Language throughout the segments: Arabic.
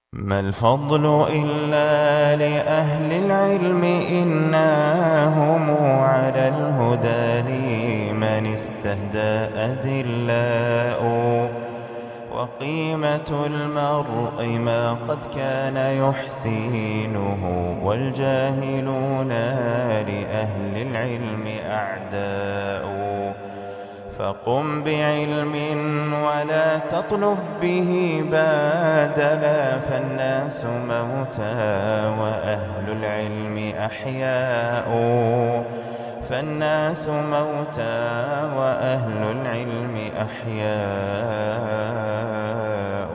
ما الفضل إلا لأهل العلم إنهم على الهدى لمن استهدى أذلاء وقيمة المرء ما قد كان يحسينه والجاهلون لأهل العلم أعداء فقم بعلم ولا تطلب به بادلا فالناس موتى وأهل العلم أحياء فالناس موتى وأهل العلم أحياء.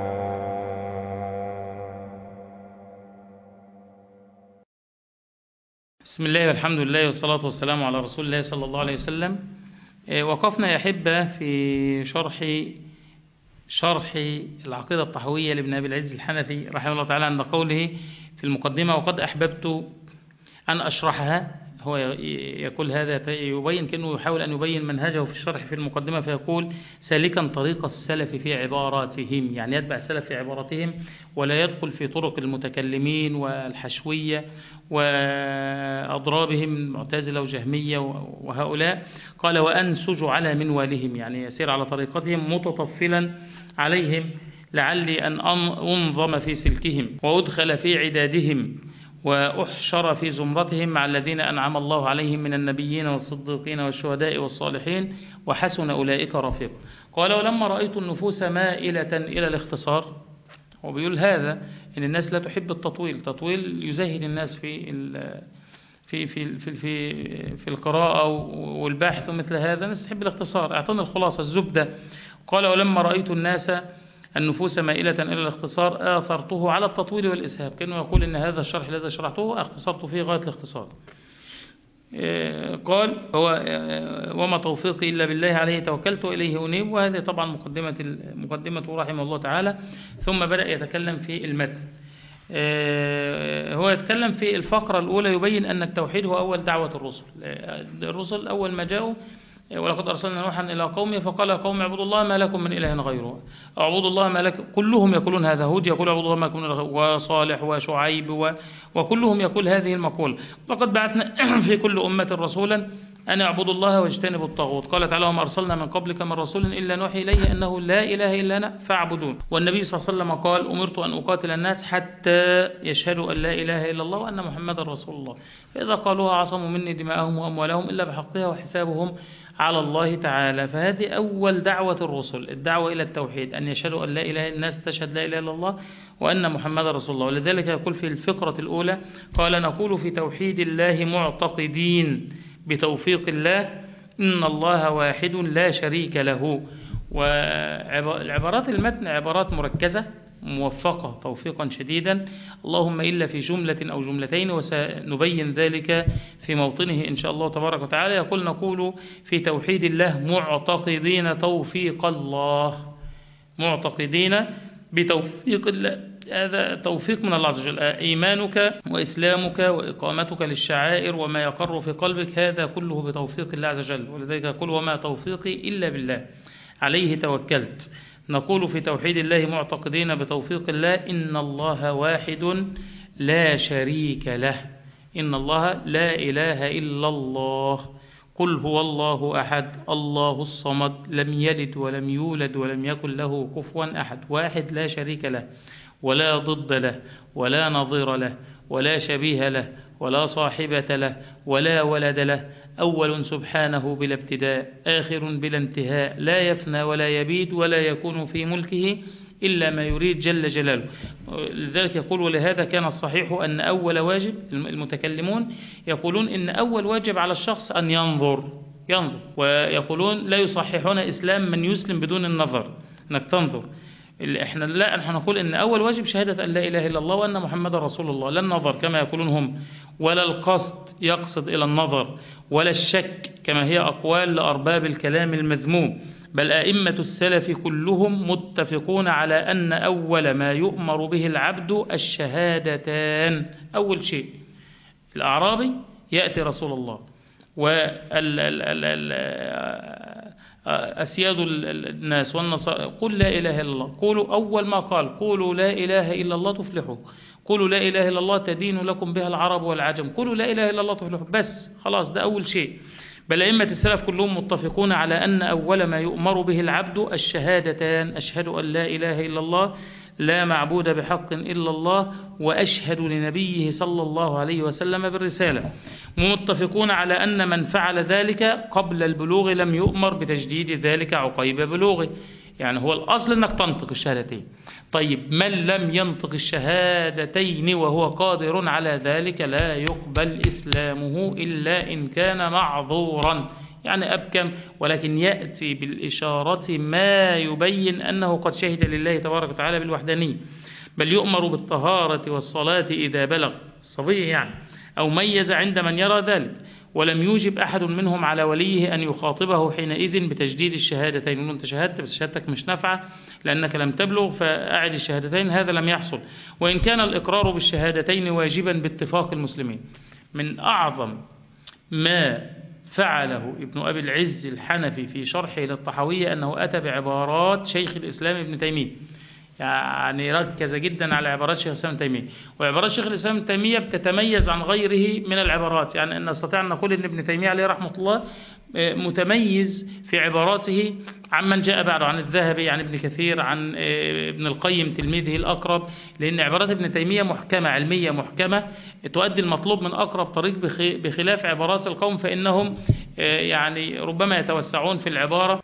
بسم الله والحمد لله والصلاة والسلام على رسول الله صلى الله عليه وسلم. وقفنا يا أحبة في شرح العقيدة الطحوية لابن أبي العز الحنفي رحمه الله تعالى عند قوله في المقدمة: وقد أحببت أن أشرحها. هو يقول هذا يبين كأنه يحاول أن يبين منهجه في الشرح في المقدمة، فيقول: سالكا طريق السلف في عباراتهم، يعني يتبع السلف في عباراتهم ولا يدخل في طرق المتكلمين والحشوية وأضرابهم المعتزلة وجهمية وهؤلاء. قال: وأنسج على منوالهم، يعني يسير على طريقتهم متطفلا عليهم، لعلي أن أنظم في سلكهم وأدخل في عدادهم وأحشر في زمرتهم مع الذين أنعم الله عليهم من النبيين والصديقين والشهداء والصالحين وحسن أولئك رفيقا. قال: ولما رأيت النفوس مائلة إلى الاختصار، وبيقول هذا إن الناس لا تحب التطويل يزهد الناس في القراءة والبحث ومثل هذا. الناس تحب الاختصار، اعطنا الخلاصة الزبدة. قال: ولما رأيت النفوس مائلة إلى الاختصار آثرته على التطويل والإسهاب، كأنه يقول إن هذا الشرح الذي شرحته اختصرت فيه غاية الاختصار. قال: وما توفيقي إلا بالله عليه توكلت وإليه أنيب. وهذه طبعا مقدمة رحمه الله تعالى. ثم بدأ يتكلم في المتن. هو يتكلم في الفقرة الأولى يبين أن التوحيد هو أول دعوة الرسل أول ما جاءوا: ولقد أرسلنا نوحا إلى قومه فقال: يا قوم اعبدوا الله ما لكم من إله غيره. اعبدوا الله ما لكم، كلهم يقولون هذا. هود يقول: اعبدوا الله ما لكم من إله غيره، وصالح وشعيب وكلهم يقول هذه المقولة. لقد بعثنا في كل أمة رسولا أن اعبدوا الله واجتنبوا الطاغوت. قال تعالى: وما أرسلنا من قبلك من رسول إلا نوحي إليه أنه لا إله إلا أنا فاعبدون. والنبي صلى الله عليه وسلم قال: أمرت أن أقاتل الناس حتى يشهدوا أن لا إله إلا الله وأن محمدا رسول الله، فإذا قالوها عصموا مني دماءهم وأموالهم إلا بحقها وحسابهم على الله تعالى. فهذه أول دعوة الرسل، الدعوة إلى التوحيد، أن يشهدوا أن لا إله، الناس تشهد لا إله إلا الله وأن محمد رسول الله. ولذلك يقول في الفقرة الأولى: قال: نقول في توحيد الله معتقدين بتوفيق الله إن الله واحد لا شريك له. والعبارات المتن عبارات مركزة موفقة توفيقا شديدا، اللهم إلا في جملة أو جملتين، وسنبين ذلك في موطنه إن شاء الله تبارك وتعالى. يقول: نقول في توحيد الله معتقدين توفيق الله، معتقدين بتوفيق الله، هذا توفيق من الله عز وجل. إيمانك وإسلامك وإقامتك للشعائر وما يقر في قلبك هذا كله بتوفيق الله عز وجل. ولذلك يقول: وما توفيقي إلا بالله عليه توكلت. نقول في توحيد الله معتقدين بتوفيق الله إن الله واحد لا شريك له، إن الله لا إله إلا الله، قل هو الله أحد الله الصمد لم يلد ولم يولد ولم يكن له كفوا أحد، واحد لا شريك له ولا ضد له ولا نظير له ولا شبيه له ولا صاحبة له ولا ولد له، أول سبحانه بلا ابتداء، آخر بلا انتهاء، لا يفنى ولا يبيد ولا يكون في ملكه إلا ما يريد جل جلاله. لذلك يقول: ولهذا كان الصحيح أن أول واجب، المتكلمون يقولون إن أول واجب على الشخص أن ينظر، ويقولون لا يصححون إسلام من يسلم بدون النظر، أنك تنظر. احنا لا، نحن نقول ان اول واجب شهاده ان لا اله الا الله وان محمد رسول الله، لا النظر كما يقولون هم، ولا القصد يقصد الى النظر، ولا الشك كما هي اقوال لارباب الكلام المذموم. بل ائمه السلف كلهم متفقون على ان اول ما يؤمر به العبد الشهادتان. اول شيء الأعرابي يأتي رسول الله، أسياد الناس والنصارى، قل لا إله إلا الله. قولوا أول ما قال قولوا لا إله إلا الله تفلحوا، قولوا لا إله إلا الله تدين لكم بها العرب والعجم، قولوا لا إله إلا الله تفلحوا، بس خلاص ده أول شيء. بل أئمة السلف كلهم متفقون على أن أول ما يؤمر به العبد الشهادتان، أشهد أن لا إله إلا الله لا معبود بحق إلا الله، وأشهد لنبيه صلى الله عليه وسلم بالرسالة. ومتفقون على أن من فعل ذلك قبل البلوغ لم يؤمر بتجديد ذلك عقيب بلوغه، يعني هو الأصل أنك تنطق الشهادتين. طيب من لم ينطق الشهادتين وهو قادر على ذلك لا يقبل إسلامه إلا إن كان معذورا، يعني أبكم، ولكن يأتي بالإشارة ما يبين أنه قد شهد لله تبارك وتعالى بالوحدانية. بل يؤمر بالطهارة والصلاة إذا بلغ الصبي يعني، أو ميز عند من يرى ذلك، ولم يوجب أحد منهم على وليه أن يخاطبه حينئذ بتجديد الشهادتين، يقول أنت شهدت بس شهادتك مش نافعة لأنك لم تبلغ فأعد الشهادتين، هذا لم يحصل. وإن كان الإقرار بالشهادتين واجبا باتفاق المسلمين. من أعظم ما فعله ابن أبي العز الحنفي في شرحه للطحاوية أنه أتى بعبارات شيخ الإسلام ابن تيمية، يعني ركز جدا على عبارات شيخ الإسلام ابن تيمية. وعبارات شيخ الإسلام ابن تيمية بتتميز عن غيره من العبارات، يعني أن نستطيع أن نقول أن ابن تيمية عليه رحمة الله متميز في عباراته عمن جاء بعده، عن الذهبي، عن ابن كثير، عن ابن القيم تلميذه الأقرب، لأن عبارات ابن تيمية محكمة، علمية محكمة، تؤدي المطلوب من أقرب طريق، بخلاف عبارات القوم فإنهم يعني ربما يتوسعون في العبارة.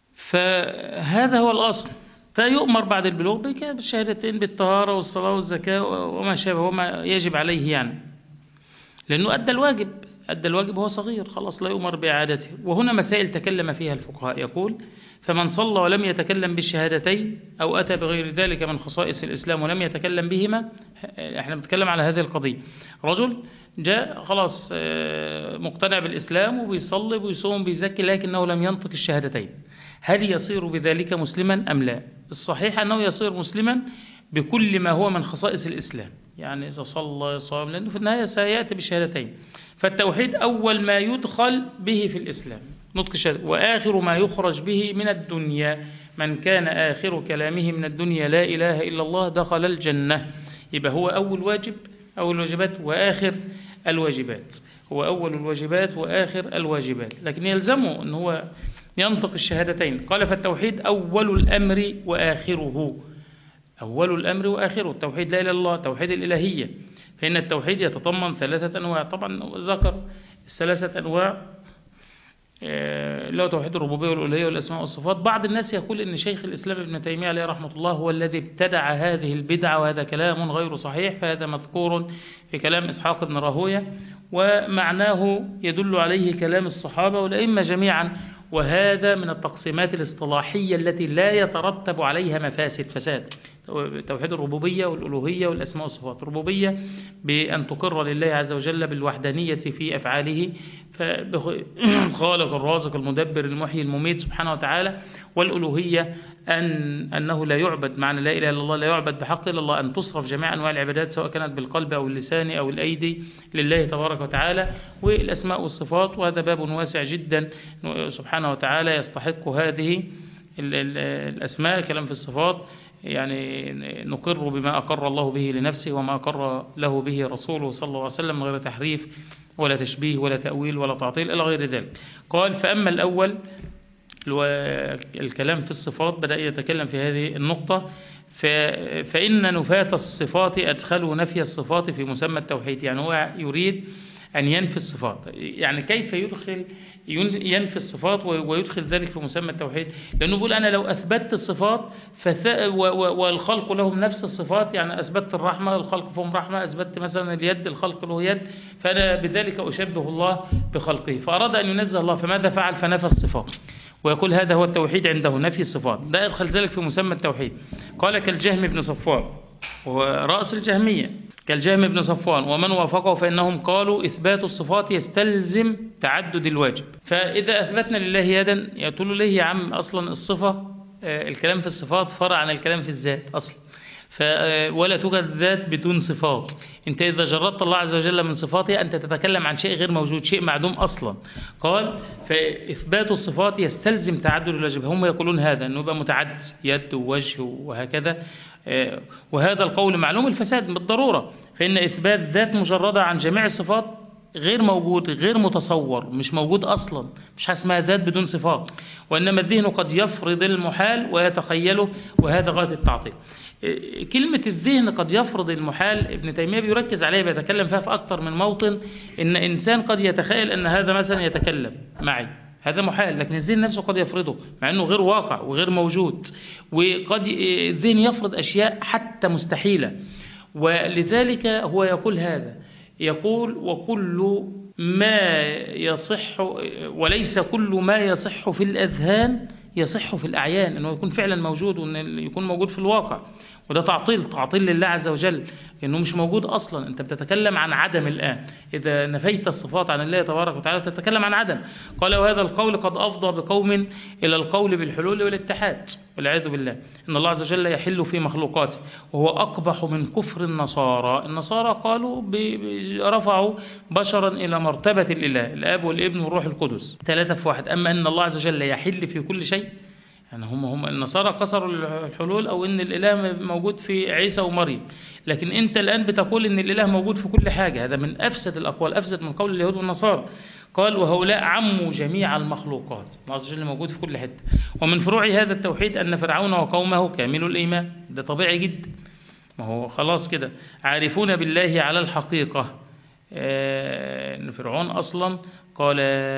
فهذا هو الأصل. فيؤمر بعد البلوغ بالشهادتين بالطهارة والصلاة والزكاة وما شابه وما يجب عليه، يعني لأنه أدى الواجب وهو صغير، خلاص لا يؤمر بإعادته. وهنا مسائل تكلم فيها الفقهاء. يقول فمن صلى ولم يتكلم بالشهادتين أو أتى بغير ذلك من خصائص الإسلام ولم يتكلم بهما، احنا بنتكلم على هذه القضية. رجل جاء خلاص مقتنع بالإسلام وبيصلي وبيصوم وبيزكي لكنه لم ينطق الشهادتين، هل يصير بذلك مسلما أم لا؟ الصحيح أنه يصير مسلما بكل ما هو من خصائص الإسلام، يعني إذا صلى يصام، لأنه في النهاية سيأتي بالشهادتين. فالتوحيد أول ما يدخل به في الإسلام نطق الشهادة، وآخر ما يخرج به من الدنيا. من كان آخر كلامه من الدنيا لا إله إلا الله دخل الجنة. يبقى هو أول واجب، أول الواجبات وآخر الواجبات، هو أول الواجبات وآخر الواجبات، لكن يلزمه أن هو ينطق الشهادتين. قال فالتوحيد أول الأمر وآخره، أول الأمر وآخره. التوحيد لا إله إلا الله، توحيد الإلهية، فإن التوحيد يتضمن 3 أنواع. طبعا ذكر 3 أنواع، اللي هو توحيد الربوبية والألوهية والأسماء والصفات. بعض الناس يقول إن شيخ الإسلام ابن تيمية عليه رحمة الله هو الذي ابتدع هذه البدعة، وهذا كلام غير صحيح، فهذا مذكور في كلام إسحاق بن راهوية، ومعناه يدل عليه كلام الصحابة والأئمة جميعا. وهذا من التقسيمات الاصطلاحية التي لا يترتب عليها فساد. توحيد الربوبية والألوهية والأسماء والصفات. ربوبية بأن تقر لله عز وجل بالوحدانية في أفعاله، خالق الرازق المدبر المحيي المميت سبحانه وتعالى. والألوهية أنه لا يعبد، معنى لا إله إلا الله لا يعبد بحق إلا الله، أن تصرف جميع أنواع العبادات سواء كانت بالقلب أو اللسان أو الأيدي لله تبارك وتعالى. والأسماء والصفات، وهذا باب واسع جدا، سبحانه وتعالى يستحق هذه الأسماء. كلام في الصفات يعني نقر بما أقر الله به لنفسه وما أقر له به رسوله صلى الله عليه وسلم من غير تحريف ولا تشبيه ولا تأويل ولا تعطيل إلى غير ذلك. قال فأما الأول الكلام في الصفات، بدأ يتكلم في هذه النقطة. فإن نفاة الصفات أدخلوا نفي الصفات في مسمى التوحيد، يعني هو يريد أن ينفي الصفات. يعني كيف ينفي الصفات ويدخل ذلك في مسمى التوحيد؟ لأنه يقول أنا لو أثبتت الصفات والخلق لهم نفس الصفات، يعني أثبتت الرحمة الخلق فهم رحمة، أثبتت مثلا اليد الخلق له يد، فأنا بذلك أشبه الله بخلقه. فأراد أن ينزه الله، فماذا فعل؟ فنفى الصفات، ويقول هذا هو التوحيد عنده، نفي الصفات. ده يدخل ذلك في مسمى التوحيد. قال كالجهم بن صفوان، وهو رأس الجهمية، كالجهم بن صفوان ومن وافقه، فإنهم قالوا إثبات الصفات يستلزم تعدد الواجب. فإذا أثبتنا لله يدا، يقولوا ليه يا عم أصلا الصفة، الكلام في الصفات فرع عن الكلام في الذات أصلا، ولا توجد ذات بدون صفات، أنت إذا جردت الله عز وجل من صفاته أنت تتكلم عن شيء غير موجود، شيء معدوم أصلا. قال فإثبات الصفات يستلزم تعدد الواجب. هم يقولون هذا أنه يبقى متعدد يد ووجه وهكذا، وهذا القول معلوم الفساد بالضرورة، فإن إثبات ذات مجردة عن جميع الصفات غير موجود، غير متصور، مش موجود أصلا، مش حاجة اسمها ذات بدون صفات. وإنما الذهن قد يفرض المحال ويتخيله، وهذا غاية التعطيل. كلمة الذهن قد يفرض المحال ابن تيمية بيركز عليها، بيتكلم فيها في أكثر من موطن، إن إنسان قد يتخيل أن هذا مثلا يتكلم معي، هذا محال، لكن الذهن نفسه قد يفرضه مع أنه غير واقع وغير موجود. وقد الذهن يفرض أشياء حتى مستحيلة، ولذلك هو يقول هذا، يقول وكل ما يصح، وليس كل ما يصح في الأذهان يصح في الأعيان، أنه يكون فعلا موجود وأنه يكون موجود في الواقع. وده تعطيل لله عز وجل، لأنه مش موجود أصلا. أنت بتتكلم عن عدم الآن، إذا نفيت الصفات عن الله تبارك وتعالى تتكلم عن عدم. قال وهذا القول قد أفضى بقوم إلى القول بالحلول والاتحاد والعياذ بالله، إن الله عز وجل يحل في مخلوقاته، وهو أقبح من كفر النصارى. النصارى قالوا رفعوا بشرا إلى مرتبة الإله، الآب والابن والروح القدس، 3 في 1. أما أن الله عز وجل يحل في كل شيء، يعني هم النصارى كسروا الحلول، أو إن الإله موجود في عيسى ومريم، لكن أنت الآن بتقول إن الإله موجود في كل حاجة. هذا من أفسد الأقوال، أفسد من قول اليهود والنصارى. قال وهؤلاء عموا جميع المخلوقات، الله عز وجل موجود في كل حتة. ومن فروع هذا التوحيد أن فرعون وقومه كاملوا الإيمان، ده طبيعي جدا، ما هو خلاص كده عارفون بالله على الحقيقة. إن فرعون أصلا قال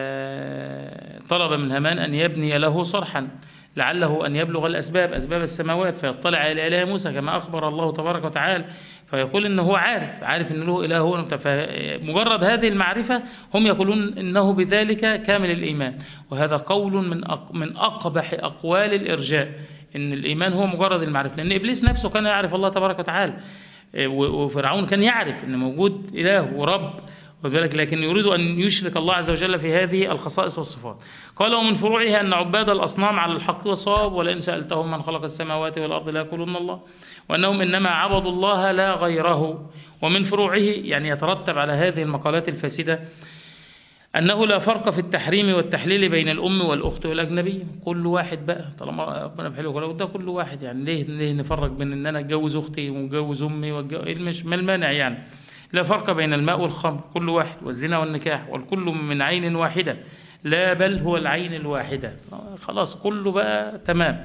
طلب من هامان أن يبني له صرحا لعله أن يبلغ الأسباب، أسباب السماوات، فيطلع إلى إله موسى كما أخبر الله تبارك وتعالى، فيقول إنه هو عارف إن له إله. مجرد هذه المعرفة هم يقولون إنه بذلك كامل الإيمان. وهذا قول من أقبح أقوال الإرجاء، إن الإيمان هو مجرد المعرفة، لأن إبليس نفسه كان يعرف الله تبارك وتعالى، وفرعون كان يعرف إن موجود إله ورب، لكن يريد أن يشرك الله عز وجل في هذه الخصائص والصفات. قال ومن فروعها أن عباد الأصنام على الحق والصواب، ولئن سألتهم من خلق السماوات والأرض لا يقولون الله، وأنهم إنما عبدوا الله لا غيره. ومن فروعه، يعني يترتب على هذه المقالات الفاسدة، أنه لا فرق في التحريم والتحليل بين الأم والأخت والأجنبي. كل واحد بقى طالما ربنا بحلو لو ده كل واحد، يعني ليه نفرق بين إن أنا أتجوز أختي وأتجوز أمي ما المانع يعني؟ لا فرق بين الماء والخمر، كل واحد، والزنا والنكاح، والكل من عين واحدة، لا بل هو العين الواحدة، خلاص كله بقى تمام.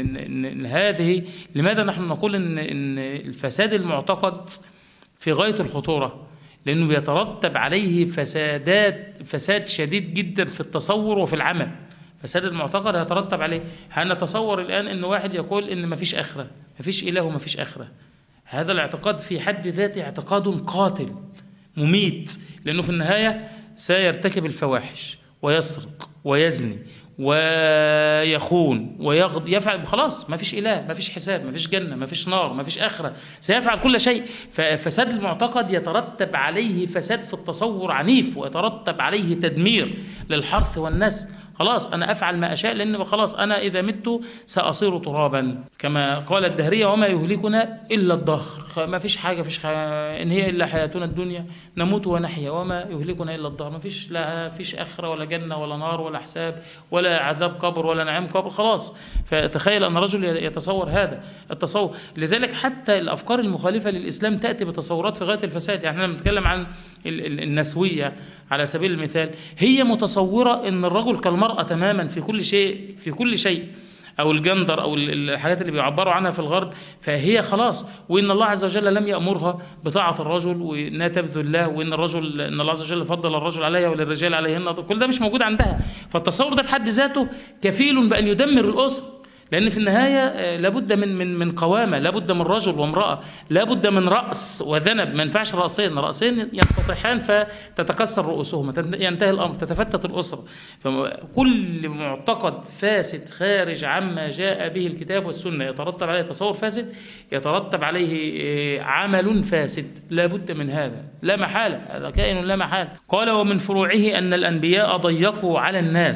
هذه لماذا نحن نقول إن الفساد المعتقد في غاية الخطورة؟ لأنه بيترتب عليه فساد شديد جدا في التصور وفي العمل. فساد المعتقد هيترتب عليه، هنتصور الآن إن واحد يقول إن مفيش آخرة، مفيش إله ومفيش آخرة. هذا الاعتقاد في حد ذاته اعتقاد قاتل مميت، لأنه في النهاية سيرتكب الفواحش ويسرق ويزني ويخون يفعل، خلاص ما فيش إله، ما فيش حساب، ما فيش جنة، ما فيش نار، ما فيش آخرة، سيفعل كل شيء. ففساد المعتقد يترتب عليه فساد في التصور عنيف، ويترتب عليه تدمير للحرث والنسل. خلاص أنا أفعل ما أشاء، لأن خلاص أنا إذا مت سأصير ترابا، كما قال الدهرية وما يهلكنا إلا الدهر. ما فيش حاجة إن هي إلا حياتنا الدنيا نموت ونحيا وما يهلكنا إلا الدهر. ما فيش، لا فيش آخرة ولا جنة ولا نار ولا حساب ولا عذاب قبر ولا نعيم قبر، خلاص. فتخيل أن رجل يتصور هذا التصور. لذلك حتى الأفكار المخالفة للإسلام تأتي بتصورات في غاية الفساد. يعني احنا بنتكلم عن النسوية على سبيل المثال، هي متصورة أن الرجل كالمرأة تماما في كل شيء، أو الجندر أو الحاجات اللي بيعبروا عنها في الغرب، فهي خلاص. وإن الله عز وجل لم يأمرها بطاعة الرجل وإنها تبذل الله، وإن الله عز وجل فضل الرجل عليها وللرجال عليهن، كل ده مش موجود عندها. فالتصور ده في حد ذاته كفيل بأن يدمر الأسرة، لأن في النهاية لابد من قوامة، لابد من رجل وامرأة، لابد من رأس وذنب. ما ينفعش رأسين ينفتحان فتتكسر رؤوسهما، ينتهي الأمر، تتفتت الأسرة. فكل معتقد فاسد خارج عما جاء به الكتاب والسنة يترتب عليه تصور فاسد، يترتب عليه عمل فاسد، لابد من هذا لا محالة، هذا كائن لا محالة. قال ومن فروعه أن الأنبياء ضيقوا على الناس،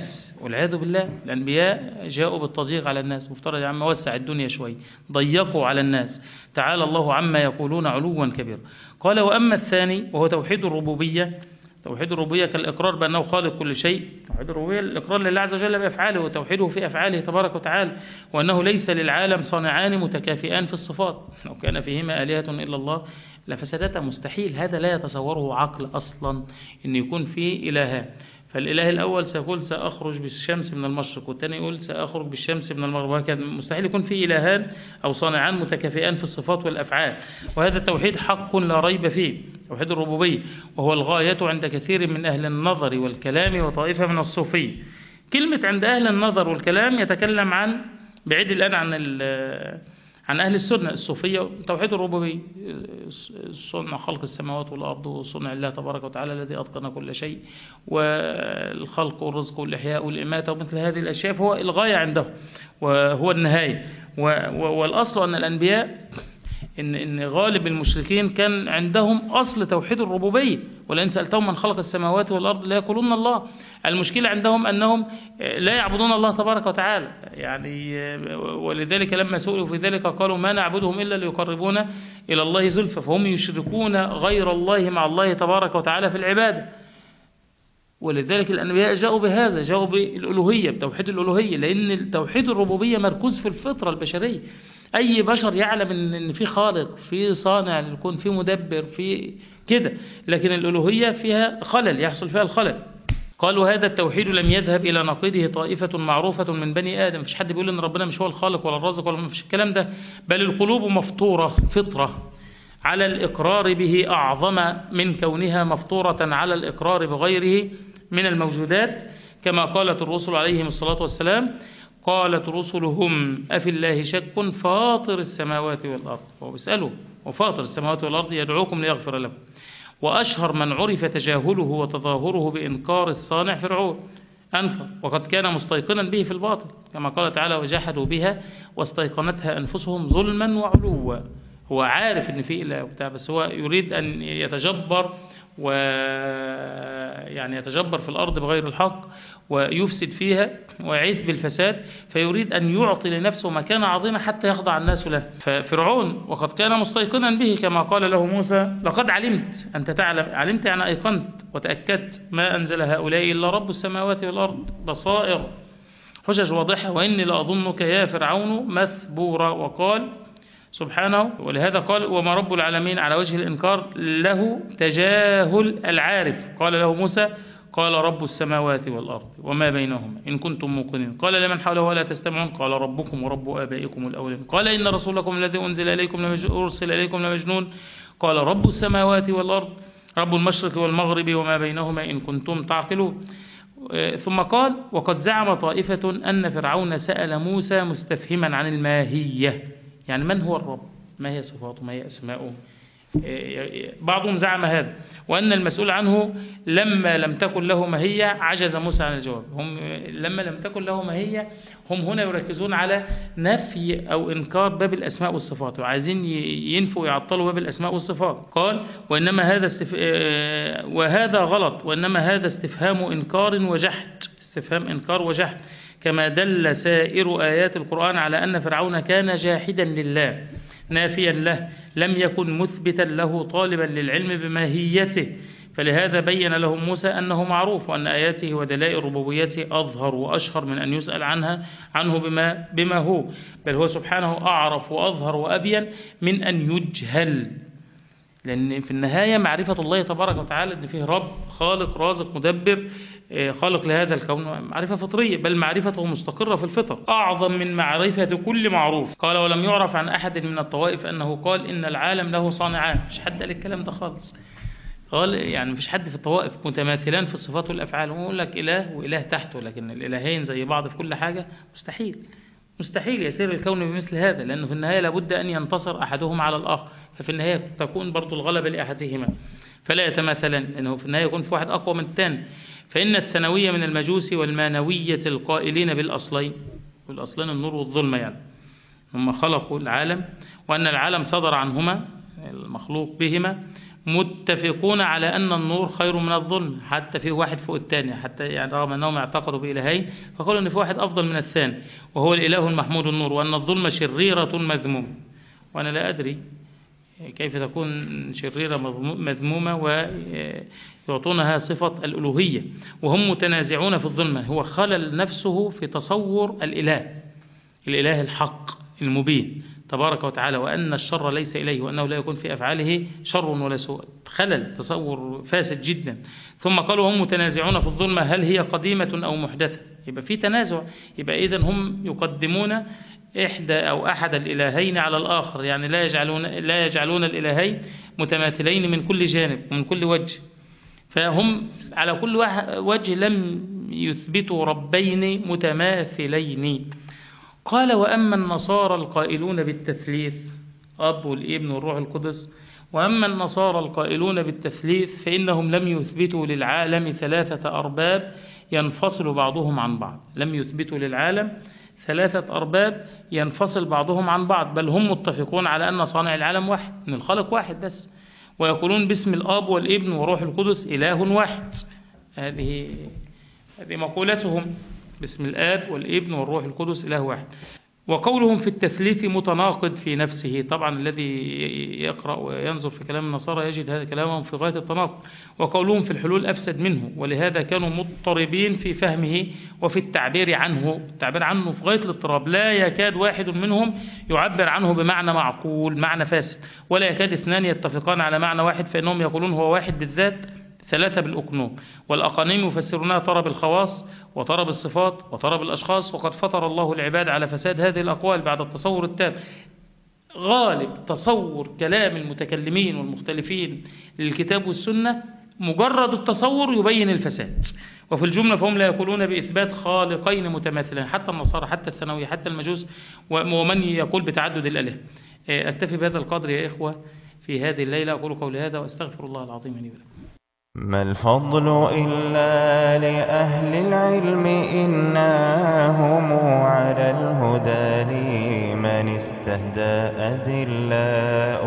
والعياذ بالله. الأنبياء جاءوا بالتضييق على الناس، مفترض يا عم وسع الدنيا شوي، ضيقوا على الناس، تعالى الله عما يقولون علوا كبيرا. قال وأما الثاني وهو توحيد الربوبية. توحيد الربوبية كالإقرار بأنه خالق كل شيء. توحيد الربوبية الإقرار لله عز وجل بأفعاله وتوحيده في أفعاله تبارك وتعالى، وأنه ليس للعالم صانعان متكافئان في الصفات، لو كان فيهما آلهة إلا الله لفسدتا. مستحيل، هذا لا يتصوره عقل أصلا أن يكون فيه إلهان. فالإله الأول سيقول سأخرج بالشمس من المشرق، والثاني يقول سأخرج بالشمس من المغرب، وهكذا. مستحيل يكون فيه إلهان أو صانعان متكافئان في الصفات والأفعال. وهذا التوحيد حق لا ريب فيه، توحيد الربوبية، وهو الغاية عند كثير من أهل النظر والكلام وطائفة من الصوفية. كلمة عند أهل النظر والكلام يتكلم عن بعيد الآن عن أهل السنة الصوفية. توحيد الربوبية صنع خلق السماوات والأرض وصنع الله تبارك وتعالى الذي أتقن كل شيء، والخلق والرزق والإحياء والإماتة ومثل هذه الأشياء، فهو الغاية عنده وهو النهاية. والأصل أن الأنبياء إن غالب المشركين كان عندهم أصل توحيد الربوبية، ولئن سألتهم من خلق السماوات والأرض لا يقولون الله. المشكلة عندهم أنهم لا يعبدون الله تبارك وتعالى يعني، ولذلك لما سئلوا في ذلك قالوا ما نعبدهم إلا ليقربونا إلى الله زلفى، فهم يشركون غير الله مع الله تبارك وتعالى في العبادة. ولذلك الأنبياء جاءوا بهذا، جاءوا بالألوهية، بتوحيد الألوهية، لأن توحيد الربوبية مركوز في الفطرة البشرية. أي بشر يعلم أن في خالق، في صانع للكون، في مدبر، في كده، لكن الألوهية فيها خلل، يحصل فيها الخلل. قالوا هذا التوحيد لم يذهب إلى نقيضه طائفة معروفة من بني آدم. مفيش حد بيقول أن ربنا مش هو الخالق ولا الرازق ولا مفيش الكلام ده، بل القلوب مفطورة فطرة على الإقرار به أعظم من كونها مفطورة على الإقرار بغيره من الموجودات، كما قالت الرسل عليهم الصلاة والسلام. قالت رسلهم أفي الله شك فاطر السماوات والأرض. هو بيسأله وفاطر السماوات والأرض يدعوكم ليغفر لكم. وأشهر من عرف تجاهله وتظاهره بإنكار الصانع فرعون، أنكر وقد كان مستيقنا به في الباطل، كما قال تعالى وجحدوا بها واستيقنتها أنفسهم ظلما وعلوا. هو عارف ان في إله وبتاع، بس هو يريد أن يتجبر ويعني يتجبر في الأرض بغير الحق ويفسد فيها ويعيث بالفساد، فيريد أن يعطي لنفسه مكانة عظيمة حتى يخضع الناس له. ففرعون وقد كان مستيقنا به كما قال له موسى لقد علمت، أنت تعلم، علمت يعني أيقنت وتأكدت ما أنزل هؤلاء إلا رب السماوات والأرض بصائر حجج واضحة وإني لأظنك يا فرعون مثبورا. وقال سبحانه، ولهذا قال وما رب العالمين على وجه الإنكار له تجاهل العارف. قال له موسى قال رب السماوات والأرض وما بينهما إن كنتم موقنين. قال لمن حوله ولا تستمعون قال ربكم ورب آبائكم الأولين. قال إن رسولكم الذي أرسل إليكم لمجنون. قال رب السماوات والأرض رب المشرق والمغرب وما بينهما إن كنتم تعقلون. ثم قال وقد زعم طائفة أن فرعون سأل موسى مستفهما عن الماهية، يعني من هو الرب، ما هي صفاته، ما هي أسماؤه. بعضهم زعم هذا، وأن المسؤول عنه لما لم تكن له ماهية عجز موسى عن الجواب. هم لما لم تكن له ماهية هم هنا يركزون على نفي أو إنكار باب الأسماء والصفات، وعايزين ينفوا ويعطلوا باب الأسماء والصفات. قال وإنما هذا وهذا غلط، وإنما هذا استفهام إنكار وجحد، استفهام إنكار وجحد، كما دل سائر آيات القرآن على أن فرعون كان جاحدا لله نافيا له، لم يكن مثبتا له طالبا للعلم بماهيته. فلهذا بين لهم موسى أنه معروف، وأن آياته ودلائل ربوبيته أظهر وأشهر من أن يسأل عنه بما هو، بل هو سبحانه أعرف وأظهر وأبين من أن يجهل. لأن في النهاية معرفة الله تبارك وتعالى أن فيه رب خالق رازق مدبر خالق لهذا الكون معرفة فطرية، بل معرفته مستقرة في الفطر أعظم من معرفة كل معروف. قال ولم يعرف عن أحد من الطوائف أنه قال إن العالم له صانعان. مش حد قال الكلام ده خالص، قال يعني مفيش حد في الطوائف متماثلان في الصفات والأفعال. ويقول لك إله وإله تحته، لكن الإلهين زي بعض في كل حاجة مستحيل. مستحيل يسير الكون بمثل هذا، لأنه في النهاية لابد أن ينتصر أحدهما على الآخر، ففي النهاية تكون برضو الغلبة لأحدهما فلا يتماثلان، لأنه في النهاية يكون في واحد أقوى من الثاني. فإن الثانوية من المجوس والمانوية القائلين بالأصلين، والأصلين النور والظلمة، يعني هم خلقوا العالم وأن العالم صدر عنهما المخلوق بهما، متفقون على أن النور خير من الظلم، حتى في واحد فوق الثاني، حتى يعني رغم أنهم اعتقدوا بإلهين فقالوا أن في واحد أفضل من الثاني وهو الإله المحمود النور، وأن الظلم شريرة مذمومة. وأنا لا أدري كيف تكون شريرة مذمومة ويعطونها صفة الألوهية وهم متنازعون في الظلمة. هو خلل نفسه في تصور الإله الحق المبين تبارك وتعالى، وأن الشر ليس إليه، وأنه لا يكون في أفعاله شر ولا سوء. خلل تصور فاسد جدا. ثم قالوا هم متنازعون في الظلمة هل هي قديمة أو محدثة؟ يبقى في تنازع، يبقى إذن هم يقدمون إحدى أو أحد الإلهين على الآخر، يعني لا يجعلون الإلهين متماثلين من كل جانب ومن كل وجه، فهم على كل وجه لم يثبتوا ربين متماثلين. قال وأما النصارى القائلون بالتثليث، أب والابن والروح القدس، وأما النصارى القائلون بالتثليث فإنهم لم يثبتوا للعالم ثلاثة أرباب ينفصل بعضهم عن بعض. لم يثبتوا للعالم ثلاثة أرباب ينفصل بعضهم عن بعض، بل هم متفقون على أن صانع العالم واحد، أن الخالق واحد بس، ويقولون باسم الآب والابن وروح القدس إله واحد. هذه مقولتهم، باسم الآب والابن والروح القدس إله واحد. وقولهم في التثليث متناقض في نفسه. طبعا الذي يقرأ وينظر في كلام النصارى يجد هذا كلامهم في غاية التناقض. وقولهم في الحلول أفسد منه، ولهذا كانوا مضطربين في فهمه وفي التعبير عنه. التعبير عنه في غاية الاضطراب، لا يكاد واحد منهم يعبر عنه بمعنى معقول، معنى فاسد، ولا يكاد اثنان يتفقان على معنى واحد، فإنهم يقولون هو واحد بالذات ثلاثة بالأقنوم. والأقانيم يفسرونها ترى بالخواص وترى بالصفات وترى بالأشخاص، وقد فطر الله العباد على فساد هذه الأقوال بعد التصور التام. غالب تصور كلام المتكلمين والمختلفين للكتاب والسنة مجرد التصور يبين الفساد، وفي الجملة فهم لا يقولون بإثبات خالقين متماثلين، حتى النصارى حتى الثانوية حتى المجوس ومن يقول بتعدد الآلهة. أكتفي بهذا القدر يا إخوة في هذه الليلة، أقول قولي هذا وأستغفر الله العظيم لي ولكم. ما الفضل إلا لأهل العلم إنهم على الهدى لمن استهدى أذلاء،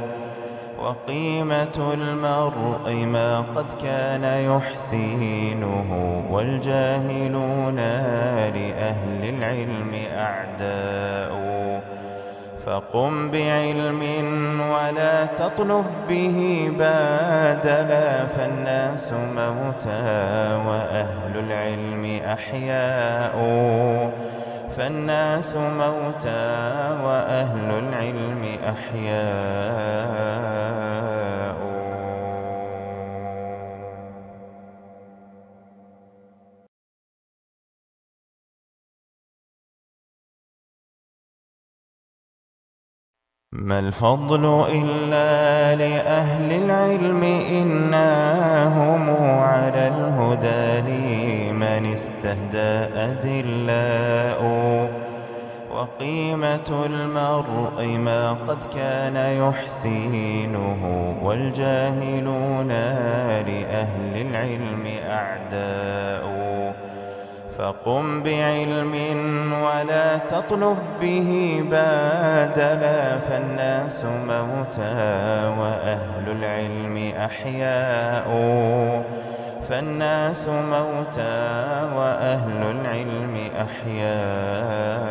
وقيمة المرء ما قد كان يحسينه، والجاهلون لأهل العلم أعداء. فقم بعلم ولا تطلب به بادلا، فالناس موتى وأهل العلم أحياء. فالناس موتى وأهل العلم أحياء. ما الفضل إلا لأهل العلم إنهم على الهدى لمن استهدى أذلاء. وقيمة المرء ما قد كان يحسينه، والجاهلون لأهل العلم أعداء. فقم بعلم ولا تطلب به بادلا، فالناس موتى وأهل العلم أحياء. فالناس موتى وأهل العلم أحياء.